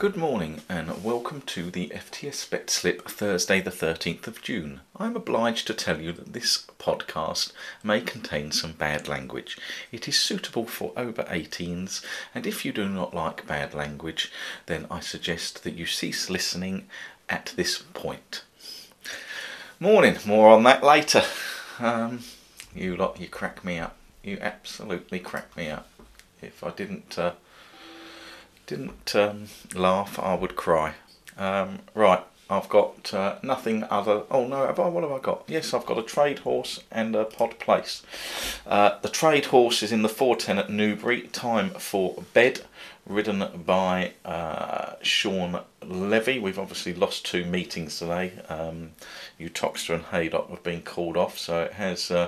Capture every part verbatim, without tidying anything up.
Good morning and welcome to the F T S Bet Slip Thursday the thirteenth of June. I'm obliged to tell you that this podcast may contain some bad language. It is suitable for over eighteens, and if you do not like bad language, then I suggest that you cease listening at this point. Morning, more on that later. Um, you lot, you crack me up. You absolutely crack me up. If I didn't... Uh, Didn't um, laugh, I would cry. Um, right, I've got uh, nothing other... Oh no, have I? What have I got? Yes, I've got a trade horse and a pod place. Uh, the trade horse is in the four ten at Newbury. Time for bed, ridden by uh, Sean Levy. We've obviously lost two meetings today. Um, Uttoxeter and Haydock have been called off, so it has... Uh,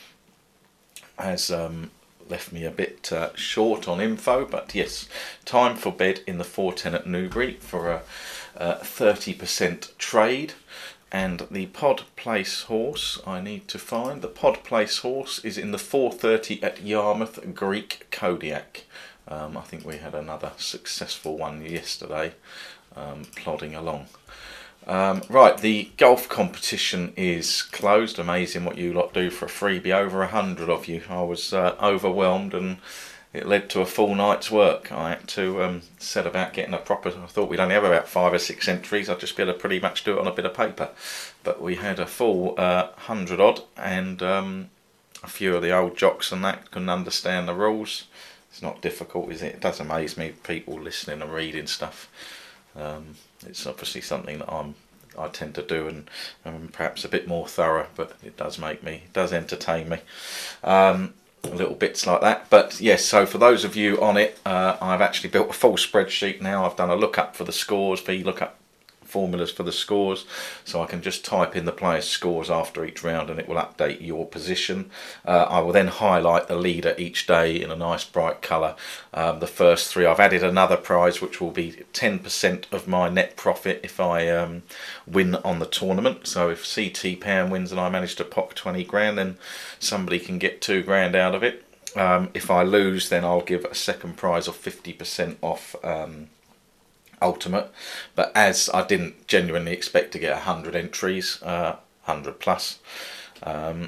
has um, left me a bit uh, short on info, but yes, time for bed in the four ten at Newbury for a, a thirty percent trade. And the pod place horse I need to find, the pod place horse is in the four thirty at Yarmouth Greek Kodiak. Um, I think we had another successful one yesterday, um, plodding along. Um, right, the golf competition is closed. Amazing what you lot do for a freebie. Over a hundred of you. I was uh, overwhelmed and it led to a full night's work. I had to um, set about getting a proper... I thought we'd only have about five or six entries. I'd just be able to pretty much do it on a bit of paper. But we had a full uh, hundred odd, and um, a few of the old jocks and that couldn't understand the rules. It's not difficult, is it? It does amaze me, people listening and reading stuff. Um, it's obviously something that I'm, I tend to do, and um, perhaps a bit more thorough, but it does make me, it does entertain me, um, little bits like that. But yes, so for those of you on it, uh, I've actually built a full spreadsheet now. I've done a lookup for the scores, V lookup formulas for the scores, so I can just type in the players' scores after each round and it will update your position. Uh, I will then highlight the leader each day in a nice bright colour. Um, the first three, I've added another prize which will be ten percent of my net profit if I um, win on the tournament. So if C T Pound wins and I manage to pop twenty grand, then somebody can get two grand out of it. Um, if I lose, then I'll give a second prize of fifty percent off um, Ultimate, but as I didn't genuinely expect to get one hundred entries, uh, one hundred plus, um,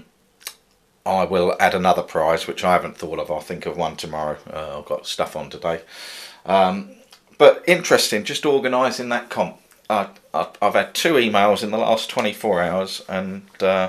I will add another prize which I haven't thought of. I'll think of one tomorrow. uh, I've got stuff on today, um, but interesting, just organising that comp. I, I, I've had two emails in the last twenty-four hours, and uh,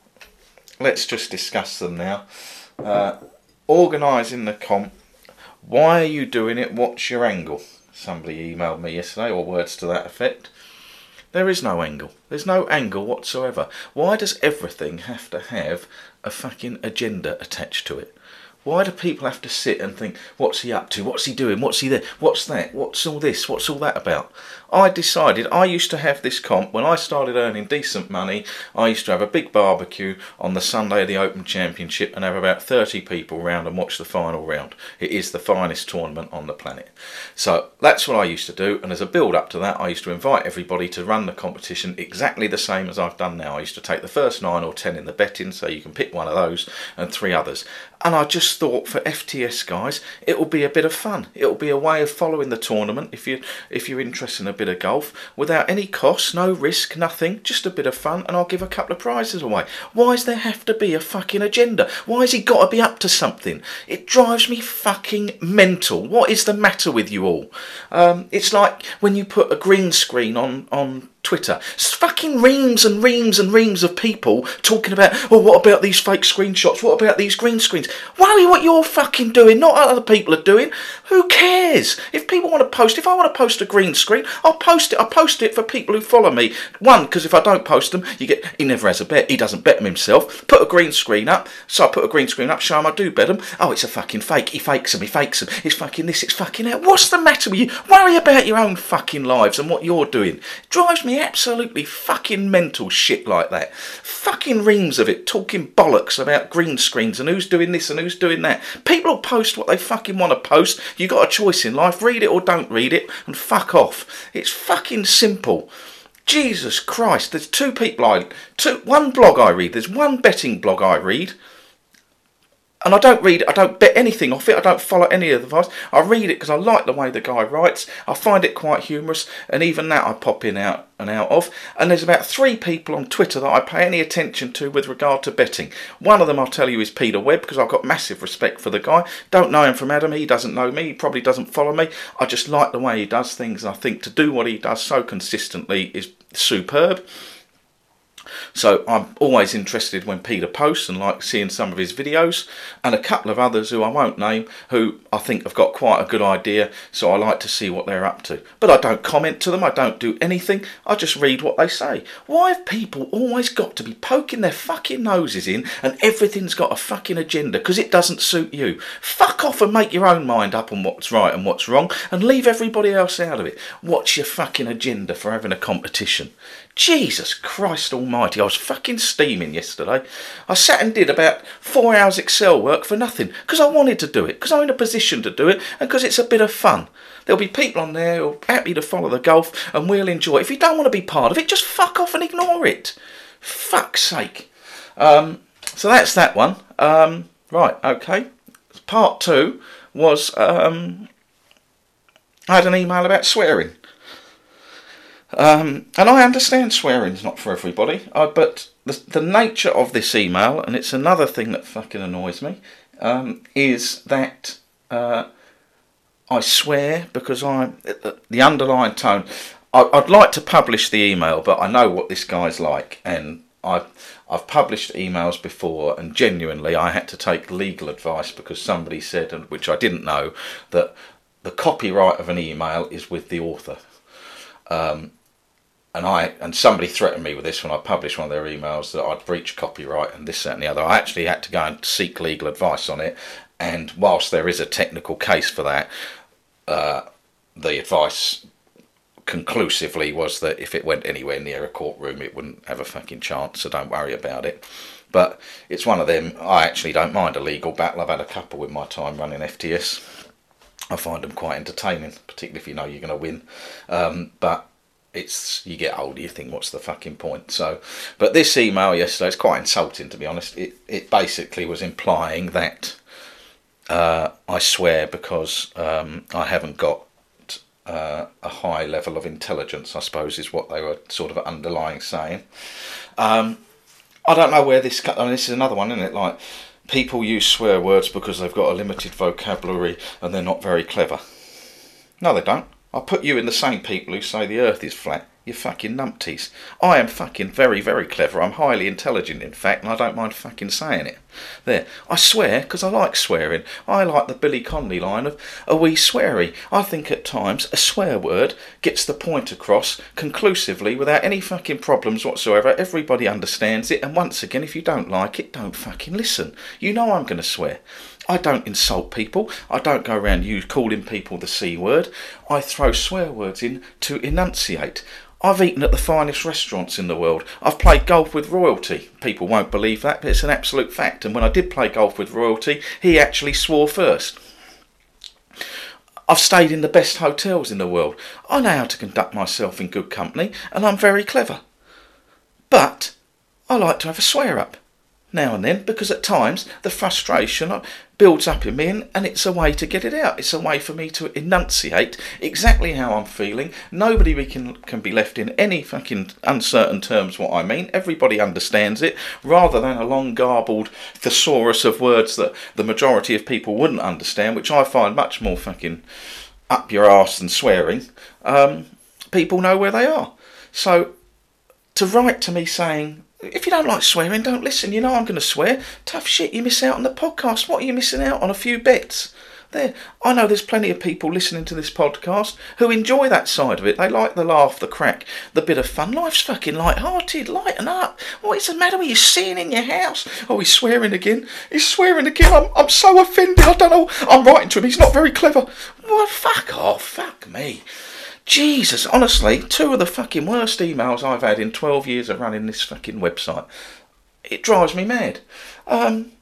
let's just discuss them now. Uh, organising the comp, why are you doing it, what's your angle? Somebody emailed me yesterday, or words to that effect. There is no angle. There's no angle whatsoever. Why does everything have to have a fucking agenda attached to it? Why do people have to sit and think, what's he up to? What's he doing? What's he there? What's that? What's all this? What's all that about? I decided, I used to have this comp, when I started earning decent money, I used to have a big barbecue on the Sunday of the Open Championship and have about thirty people round and watch the final round. It is the finest tournament on the planet. So that's what I used to do, and as a build up to that, I used to invite everybody to run the competition exactly the same as I've done now. I used to take the first nine or ten in the betting, so you can pick one of those, and three others. And I just thought, for F T S guys, it will be a bit of fun. It will be a way of following the tournament if you if you're interested in a bit of golf, without any cost, no risk, nothing, just a bit of fun, and I'll give a couple of prizes away. Why does there have to be a fucking agenda? Why has he got to be up to something? It drives me fucking mental. What is the matter with you all? Um, it's like when you put a green screen on on Twitter. It's fucking reams and reams and reams of people talking about, oh, what about these fake screenshots? What about these green screens? Worry what you're fucking doing, not what other people are doing. Who cares? If people want to post, if I want to post a green screen, I'll post it. I'll post it for people who follow me. One, because if I don't post them, you get, he never has a bet. He doesn't bet them himself. Put a green screen up. So I put a green screen up, show him I do bet them. Oh, it's a fucking fake. He fakes them. He fakes them. It's fucking this. It's fucking that. What's the matter with you? Worry about your own fucking lives and what you're doing. It drives me absolutely fucking mental, shit like that. Fucking reams of it talking bollocks about green screens and who's doing this and who's doing that. People will post what they fucking want to post. You got a choice in life. Read it or don't read it, and fuck off. It's fucking simple. Jesus Christ, there's two people I... Two, one blog I read. There's one betting blog I read. And I don't read it, I don't bet anything off it, I don't follow any of the advice. I read it because I like the way the guy writes, I find it quite humorous, and even that I pop in out and out of. And there's about three people on Twitter that I pay any attention to with regard to betting. One of them I'll tell you is Peter Webb, because I've got massive respect for the guy. Don't know him from Adam, he doesn't know me, he probably doesn't follow me. I just like the way he does things, and I think to do what he does so consistently is superb. So I'm always interested when Peter posts and like seeing some of his videos, and a couple of others who I won't name who I think have got quite a good idea, so I like to see what they're up to. But I don't comment to them, I don't do anything, I just read what they say. Why have people always got to be poking their fucking noses in and everything's got a fucking agenda because it doesn't suit you? Fuck off and make your own mind up on what's right and what's wrong and leave everybody else out of it. What's your fucking agenda for having a competition? Jesus Christ almighty, I was fucking steaming yesterday. I sat and did about four hours Excel work for nothing, because I wanted to do it, because I'm in a position to do it, and because it's a bit of fun. There'll be people on there who are happy to follow the golf, and we'll enjoy it. If you don't want to be part of it, just fuck off and ignore it. Fuck's sake. Um, so that's that one. Um, right, okay. Part two was, um, I had an email about swearing. Um, and I understand swearing's not for everybody, uh, but the, the nature of this email, and it's another thing that fucking annoys me, um, is that uh, I swear because I'm the underlying tone. I, I'd like to publish the email, but I know what this guy's like, and I've I've published emails before, and genuinely I had to take legal advice because somebody said, and which I didn't know, that the copyright of an email is with the author. Um, And I and somebody threatened me with this when I published one of their emails that I'd breached copyright and this, that and the other. I actually had to go and seek legal advice on it, and whilst there is a technical case for that, uh, the advice conclusively was that if it went anywhere near a courtroom it wouldn't have a fucking chance, so don't worry about it. But it's one of them, I actually don't mind a legal battle. I've had a couple with my time running F T S. I find them quite entertaining, particularly if you know you're going to win. Um, but it's, you get older, you think, what's the fucking point? So, but this email yesterday, it's quite insulting, to be honest. It it basically was implying that uh, I swear because um, I haven't got uh, a high level of intelligence, I suppose, is what they were sort of underlying saying. Um, I don't know where this... I mean, this is another one, isn't it? Like, people use swear words because they've got a limited vocabulary and they're not very clever. No, they don't. I'll put you in the same people who say the earth is flat. You fucking numpties. I am fucking very, very clever. I'm highly intelligent, in fact, and I don't mind fucking saying it. There. I swear because I like swearing. I like the Billy Connolly line of a wee sweary. I think at times a swear word gets the point across conclusively without any fucking problems whatsoever. Everybody understands it, and once again, if you don't like it, don't fucking listen. You know I'm going to swear. I don't insult people. I don't go around you calling people the C word. I throw swear words in to enunciate. I've eaten at the finest restaurants in the world. I've played golf with royalty. People won't believe that, but it's an absolute fact. And when I did play golf with royalty, he actually swore first. I've stayed in the best hotels in the world. I know how to conduct myself in good company, and I'm very clever. But I like to have a swear up now and then, because at times the frustration builds up in me, and, and it's a way to get it out. It's a way for me to enunciate exactly how I'm feeling. Nobody we can can be left in any fucking uncertain terms what I mean. Everybody understands it, rather than a long garbled thesaurus of words that the majority of people wouldn't understand, which I find much more fucking up your arse than swearing. Um, people know where they are. So to write to me saying, if you don't like swearing, don't listen. You know I'm going to swear. Tough shit, you miss out on the podcast. What are you missing out on? A few bits. There. I know there's plenty of people listening to this podcast who enjoy that side of it. They like the laugh, the crack, the bit of fun. Life's fucking light-hearted. Lighten up. What's the matter with you sitting in your house? Oh, he's swearing again. He's swearing again. I'm, I'm so offended. I don't know. I'm writing to him. He's not very clever. Well, fuck off. Fuck me. Jesus, honestly, two of the fucking worst emails I've had in twelve years of running this fucking website. It drives me mad. Um,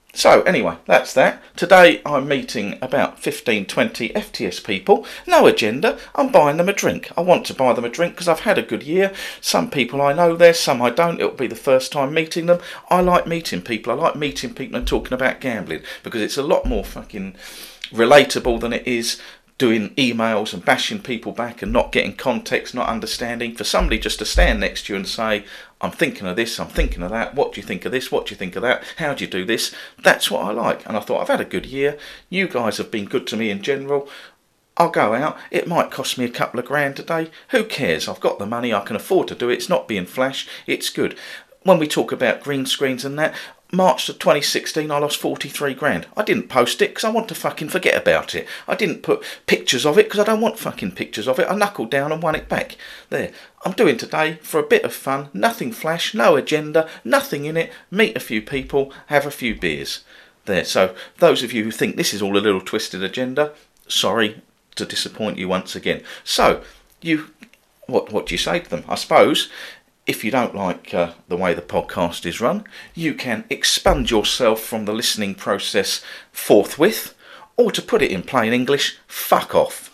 So anyway, that's that. Today I'm meeting about fifteen, twenty F T S people. No agenda. I'm buying them a drink. I want to buy them a drink because I've had a good year. Some people I know there, some I don't. It'll be the first time meeting them. I like meeting people. I like meeting people and talking about gambling because it's a lot more fucking relatable than it is doing emails and bashing people back and not getting context, not understanding. For somebody just to stand next to you and say, I'm thinking of this, I'm thinking of that, what do you think of this, what do you think of that, how do you do this? That's what I like. And I thought, I've had a good year. You guys have been good to me in general. I'll go out. It might cost me a couple of grand today. Who cares? I've got the money. I can afford to do it. It's not being flash. It's good. When we talk about green screens and that, March of twenty sixteen I lost forty-three grand. I didn't post it because I want to fucking forget about it. I didn't put pictures of it because I don't want fucking pictures of it. I knuckled down and won it back. There. I'm doing today for a bit of fun. Nothing flash, no agenda, nothing in it. Meet a few people, have a few beers. There. So those of you who think this is all a little twisted agenda, sorry to disappoint you once again. So you, what what do you say to them? I suppose if you don't like uh, the way the podcast is run, you can expunge yourself from the listening process forthwith, or to put it in plain English, fuck off.